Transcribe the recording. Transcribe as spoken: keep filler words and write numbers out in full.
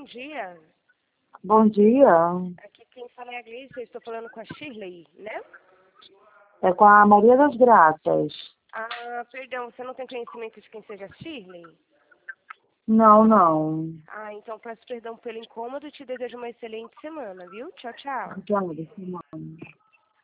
dia. Bom dia. Aqui quem fala é a Gleice, eu estou falando com a Shirley, né? É com a Maria das Graças. Ah, perdão, você não tem conhecimento de quem seja a Shirley? Não, não. Ah, então peço perdão pelo incômodo e te desejo uma excelente semana, viu? Tchau, tchau. Obrigada, senhora.